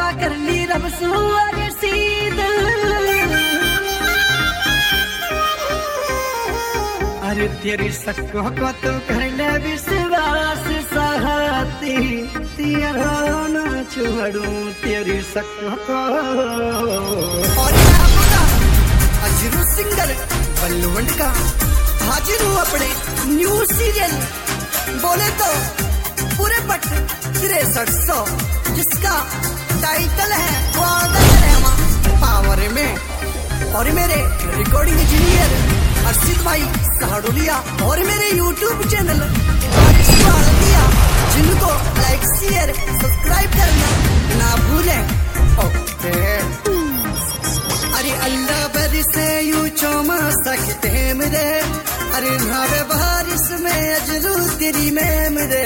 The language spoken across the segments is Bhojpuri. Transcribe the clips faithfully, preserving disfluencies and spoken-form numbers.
कर ली रब सुअर सीध। अरे तेरी सक्को को तो करने विश्वास सहती तेरा न छोड़ू तेरी सक्को को। और क्या बोला अजरू सिंगर बल्लुवंड का हाजिर हूँ अपने न्यू सीरियल बोले तो पूरे पट तिरसठ सौ, जिसका टाइटल है रहमा पावर में। और मेरे रिकॉर्डिंग इंजीनियर अर्शित भाई सहाडुलिया और मेरे यूट्यूब चैनल दिया, जिनको लाइक शेयर सब्सक्राइब करना ना भूलें। ओके अरे अल्लाह बरी से यू चौमा सकते मेरे, अरे नावे बारिश में अजरू तेरी में मेरे।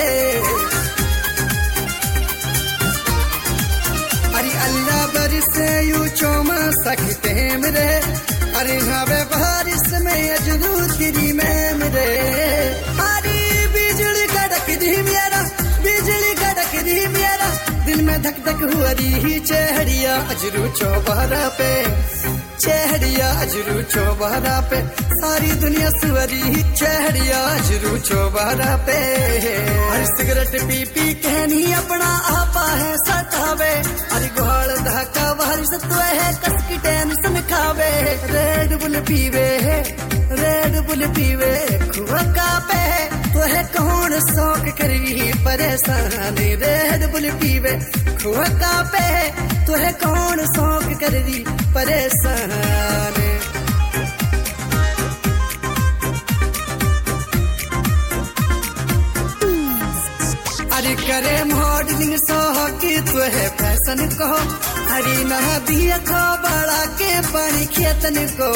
अरे अल्लाह बरी से यू चौमा सकते मेरे, अरे नावे बारिश में अजरू तेरी में मेरे। अरे बिजली कड़क दी मेरा, बिजली कड़क दी मेरा, दिल में धक धक हुआ रही चेहरिया अजरू चौबारा पे, चेहरिया अजरू चौबारा पे। सारी दुनिया सुवरी चेहरिया अजरू चौबारा पे। हर सिगरेट पी पी कहनी अपना आपा है सतावे, अरे गोल धक्का बारिश तो है कसकी टेंशन खावे। रेड बुल पीवे रेड बुल पीवे खुआ पे, तो है कौन शौक करी परेशानी। रेड बुल पीवे खुआ पे, तो है कौन शौक करी परेशानी। अरे करे मॉडलिंग की तो है फैशन को, अरे नहा दिया खो बड़ा के पानी खेतन को।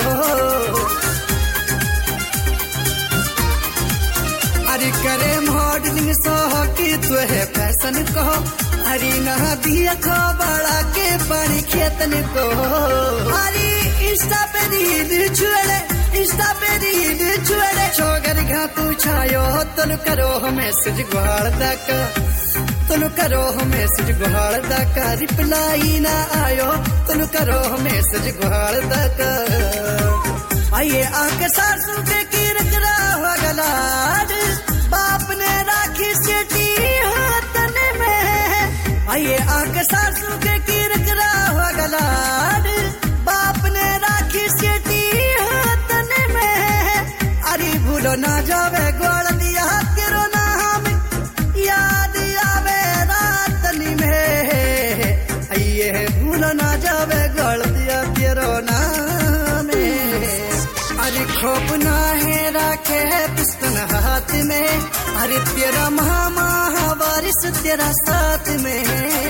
अरे करे मॉडलिंग की तो है फैशन को, अरे नहा दिया खो बड़ा के पानी खेतन को। अरे इंस्टा पे रील छुड़े, इंस्टा पे रील छुड़े, छोगर घा तू छायो तुल करो मैसेज गुहार तक, तुल करो मैसेज गुहार तक। रिप्लाई ना आयो तुल करो मैसेज गुहार तक। आइए आके सासू के कीरक रहा गलाड, बाप ने राखी सेठी हाथन में। आइए आके सासू के कीरक रहा गलाड, बाप ने राखी सेठी हाथन में। अरे भूलो ना जावे ग्वाल दिया तेरो नाम याद आवे रातनी में। आइए भूलो ना जावे ग्वाल दिया तेरो नाम। अरे खोप ना है राखे पिस्तन हाथ में, अरे तेरा मामा वारिस तेरा साथ में।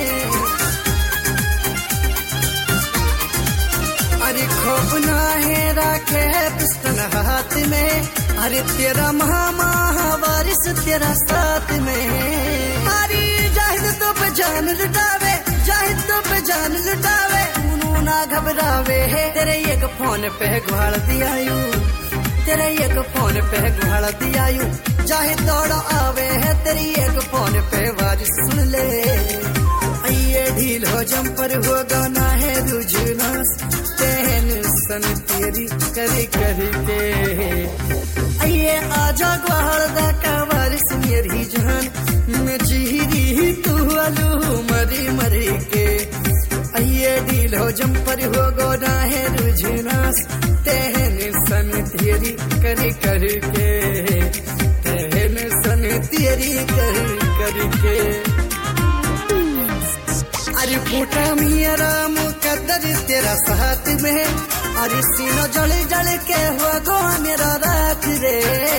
अरे खोप ना है राखे पिस्तन हाथ में, अरे तेरा मामा वारिस तेरा साथ में। अरे जाहिद तो पे जान लुटावे, जाहिद तो पे जान लुटावे, ना घबरावे है। तेरे एक फोन पे घुल दिया यू, तेरे एक फोन पे घुल दिया यू, चाहे दौड़ा आवे है तेरी एक फोन पे वारिस सुन ले। आइए ढील हो जंपर हो गाना है रुझनास, टेंशन तेरी करी करी के। आइए आजा ग्वाल दा का वारिस मेरी जान, मैं जी रही तू अलू मरी मरी के। आइए ढील हो जंपर हो गोना है रुझनास, टेंशन तेरी करी करी के, टेंशन तेरी करी करी के। अरे फूटा मेरा मुकद्दर तेरा साथ में, अरे सीनो जल जल के हुआ गो मेरा राख रे।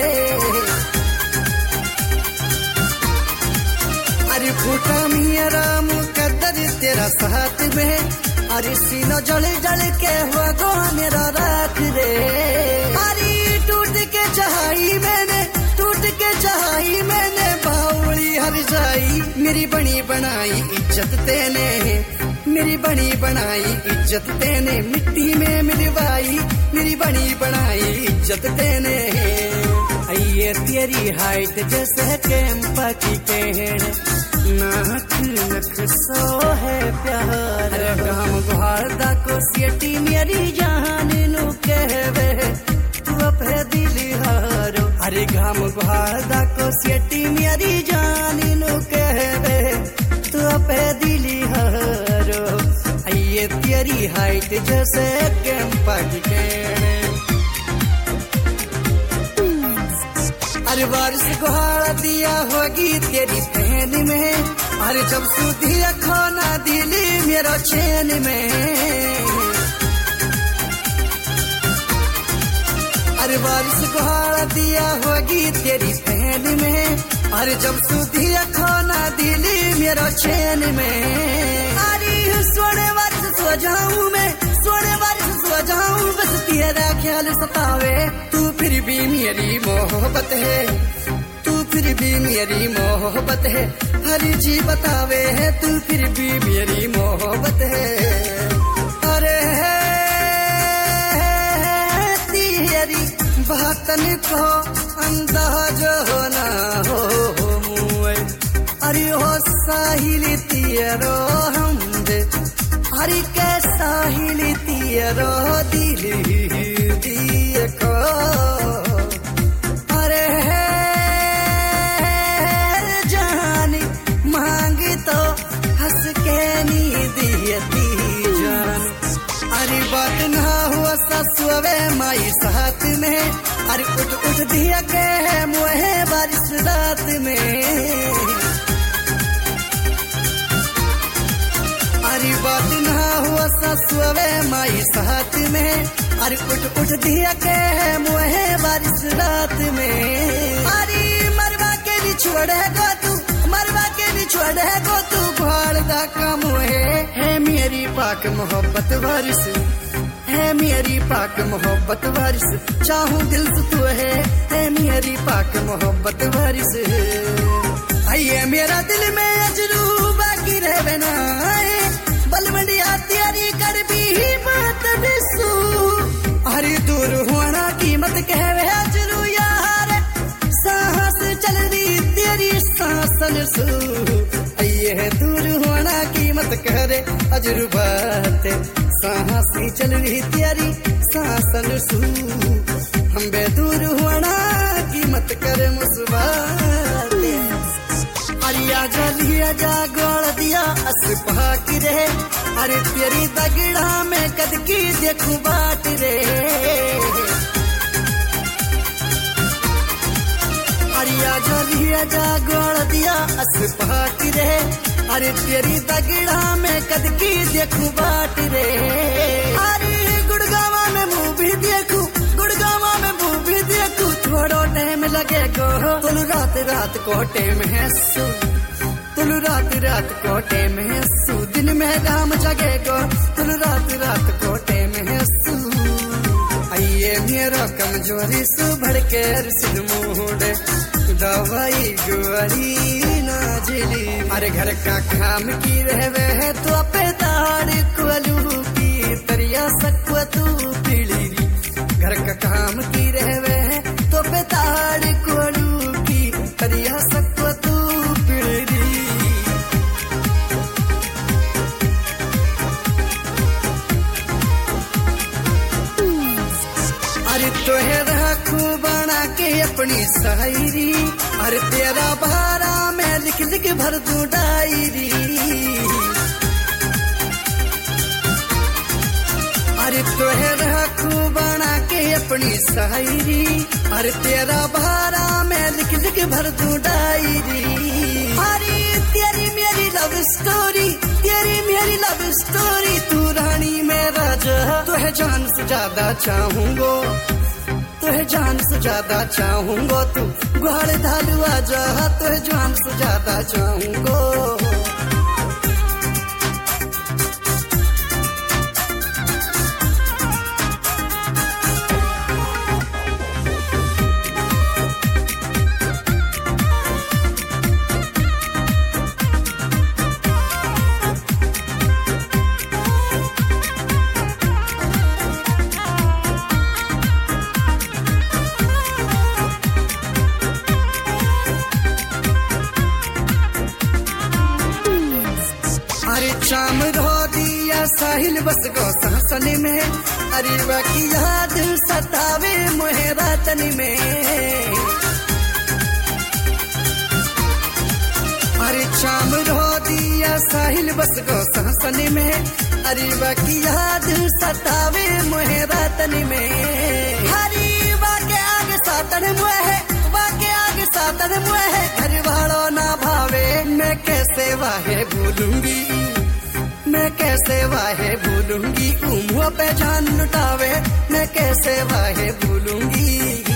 अरे फूटा मेरा मुकद्दर तेरा साथ में, अरे सीनो जल जल के हुआ गो मेरा राख रे। अरे टूट के चाही मैंने, टूट के चाही मैंने, बावली हर जाई मेरी बनी बनाई इज्जत तेने, मेरी बनी बनाई इज्जत तेने, मिट्टी में मिलवाई मेरी बनी बनाई इज्जत तेने। आइए तेरी हाइट जैसे कैंपा की कहन, नाक नख सो है प्यार गाम गुहारदा को सियटी मेरी जान नु कहवे तू अपे दिल हारो अरे गाम गुहारदा को सियटी मेरी जान नु कहवे तू अपे दिल हारो ये तेरी हाइट जैसे कैंपा की टेढ़े अरे बारिश गुहार दिया होगी तेरी पहन में अरे जब सुधी खोना दिली मेरा चैन में अरे बारिश गुहार दिया होगी तेरी पहन में अरे जब सुधी खोना दिली मेरा चैन में अरे सोने बारिश सो जाऊं मैं सोने बारिश सो जाऊं बस तेरा ख्याल सतावे तू फिर भी मेरी मोहब्बत है तू फिर भी मेरी मोहब्बत है हर जी बतावे है तू फिर भी मेरी मोहब्बत है अरे तेरी बातन को अंदाज ना हो मुए अरे हो साहिल तेरो हम दे अरे कैसा हिल तेरो दिल दिए को अरे जानी मांगी तो हंस के नी दियती जान अरे बात ना हुआ ससुवे माई साथ में अरे उठ उठ दिया के मुहे बारिश रात में अरे बात ना हुआ ससुवे माई साथ में अरे उठ उठ दिया के मुहे बारिश रात में अरे मरवा के भी छोड़ेगा तू मरवा के भी छोड़ेगा तू घोड़ दा कम है मेरी पाक मोहब्बत बारिश है मेरी पाक मोहब्बत बारिश चाहूं दिल से तू है है मेरी पाक मोहब्बत बारिश आइए मेरा दिल में अजरू बाकी रह बना बलमंडिया तैयारी कर भी बात बिसू अरे दूर होना कीमत कहवे अजरू यार सांस चल रही तेरी सांसन सू ये दूर होना कीमत कह रे अजरू बात सांस चल रही तेरी सांसन सू हम बे दूर होना कीमत करे मुस्बात अरिया जलिया जा गोल दिया असपा की रे अरे तेरी दगड़ा में कद की देखू बाट रे अरिया जलिया जा गोल दिया असपा की रे अरे तेरी दगड़ा में कद की देखू बाट रे अरे गुड़गावा में मूवी देखू गुड़गावा में मूवी देखू थोड़ा टाइम लगेगा तुल रात रात कोटे में है सू तुल रात रात कोटे में है सू दिन में राम जगेगा तुल रात रात कोटे में है सू आइए मेरा कमजोरी सू भड़के सिर मूड दवाई गोरी नाजली अरे घर का काम की रहवे है तो पे दाड़ कोलू की तरिया सकवा तू पीड़ी घर का काम की रहवे है तो पे दाड़ कोलू की तरिया सकवा तू पीड़ी अरे तोहे रखू बना के अपनी शायरी अरे तेरा भारा में लिख लिख भर दूं डायरी अरे तोहे रखू बना के अपनी शायरी अरे तेरा भारा में लिख लिख भर दूं डायरी अरे तेरी मेरी लव स्टोरी तेरी मेरी लव स्टोरी तू रानी में राजा तुहे जान से ज्यादा चाहूंगो तुहे जान से ज्यादा चाहूंगो तू गुहार धालुआ जा तुहे जान से ज्यादा चाहूंगो शाम रो दिया साहिल बस गो सहसन में, अरे बाकी याद सतावे मोहे रातन में। अरे शाम रो दिया साहिल बस गो सहसन में, अरे बाकी याद सतावे मोहे रातन में। हरी बाके आगे सातन मुहे, बाके आगे सातन मुहे, घर वालों ना भावे मैं कैसे वाहे भूलूंगी, मैं कैसे वाहे भूलूंगी। उम्र पे जान लुटावे मैं कैसे वाहे भूलूंगी।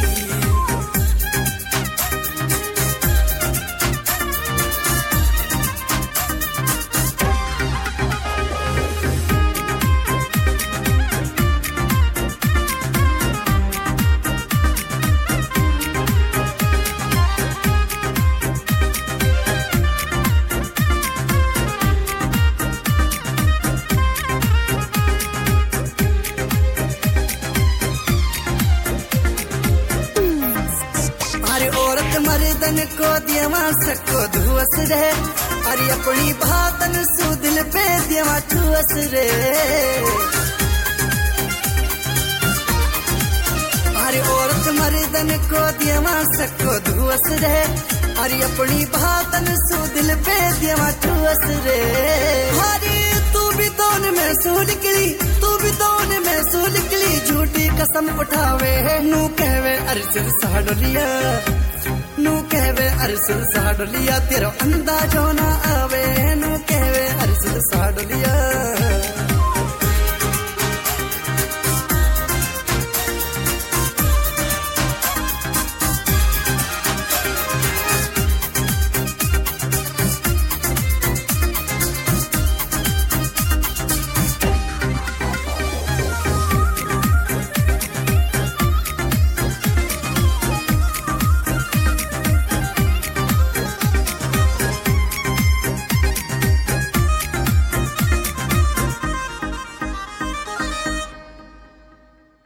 मर्दन को दियवा सको धुअस रे, अरे अपनी बातन सु दिल पे दियवा ठुअस रे। अरे औरत मर्दन को दियवा सको धुअस रे, अरे अपनी बातन सु दिल पे दियवा ठुअस रे। हरी तू भी दोन में सू निकली, तू भी दोन में सू निकली, झूठी कसम उठावे नू कहवे अरसल साडलिया, नू कहवे अरसल साडलिया, तेरा अंदाजो ना आवे नू कहवे अरसल साडलिया।